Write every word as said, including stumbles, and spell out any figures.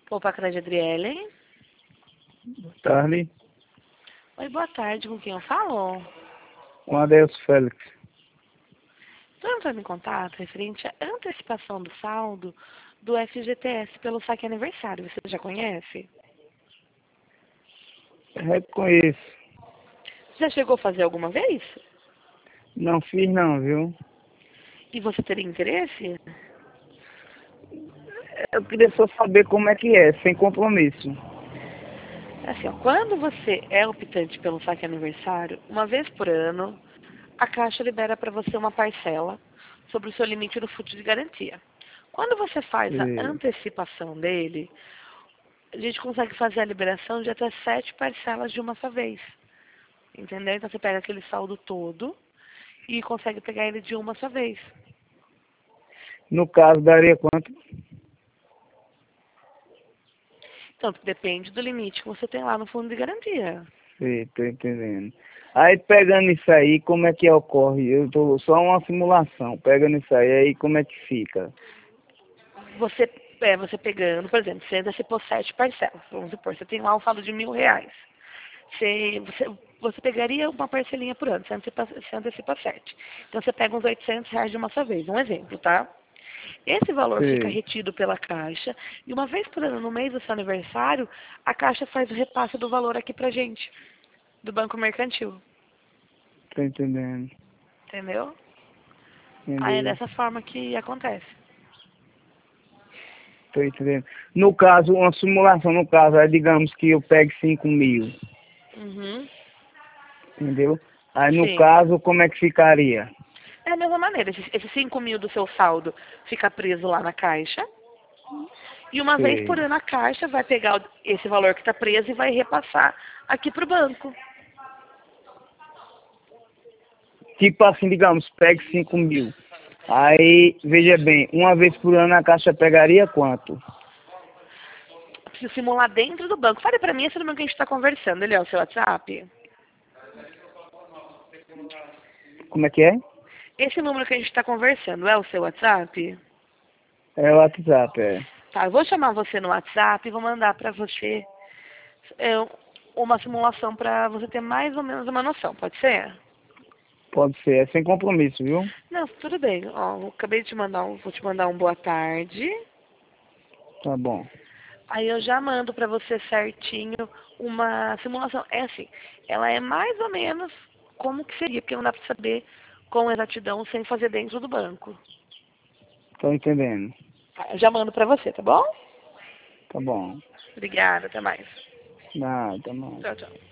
Opa, Cláudia Adriele. Boa tarde. Oi, boa tarde. Com quem eu falo? Com Adelso Félix. Estou entrando em contato referente à antecipação do saldo do F G T S pelo saque aniversário. Você já conhece? Reconheço. Já chegou a fazer alguma vez? Não fiz não, viu? E você teria interesse? Eu queria só saber como é que é, sem compromisso. Assim, ó, quando você é optante pelo saque aniversário, uma vez por ano, a Caixa libera para você uma parcela sobre o seu limite no fundo de garantia. Quando você faz a E, antecipação dele, a gente consegue fazer a liberação de até sete parcelas de uma só vez. Entendeu? Então você pega aquele saldo todo e consegue pegar ele de uma só vez. no caso, daria quanto? Então, depende do limite que você tem lá no fundo de garantia. Sim, tô entendendo. Aí, pegando isso aí, como é que ocorre? Eu tô só uma simulação. Pegando isso aí, aí como é que fica? Você, é, você pegando, por exemplo, você antecipou sete parcelas. Vamos supor, você tem lá um saldo de mil reais. Você, você, você pegaria uma parcelinha por ano, você antecipa, você antecipa sete. Então você pega uns oitocentos reais de uma só vez, um exemplo, tá? Esse valor fica Sim, retido pela Caixa e uma vez por ano, no mês do seu aniversário, a Caixa faz o repasse do valor aqui pra gente, do Banco Mercantil, tô entendendo. entendeu? Aí é Entendi. dessa forma que acontece. Tô entendendo. No caso, uma simulação, no caso, é digamos que eu pegue cinco mil, Uhum. entendeu? Aí, no Sim. caso, como é que ficaria? É a mesma maneira, esses esses cinco mil do seu saldo fica preso lá na Caixa. E uma vez por Sei. ano a Caixa vai pegar o- esse valor que está preso e vai repassar aqui para o banco. Tipo assim, digamos, pegue cinco mil. Aí, veja bem, uma vez por ano a Caixa pegaria quanto? Preciso simular dentro do banco. Fale para mim esse número que a gente está conversando. Ele é o seu WhatsApp? Como é que é? Esse número que a gente está conversando é o seu WhatsApp? É o WhatsApp, é. Tá, eu vou chamar você no WhatsApp e vou mandar para você é, uma simulação para você ter mais ou menos uma noção. Pode ser? Pode ser, é sem compromisso, viu? Não, tudo bem. Ó, eu acabei de te mandar um, vou te mandar um boa tarde. Tá bom. Aí eu já mando para você certinho uma simulação. É assim, ela é mais ou menos como que seria, porque não dá para saber com exatidão sem fazer dentro do banco. Tô entendendo. Tá, eu já mando para você, tá bom? Tá bom. Obrigada, até mais. Nada, não. Tchau, tchau.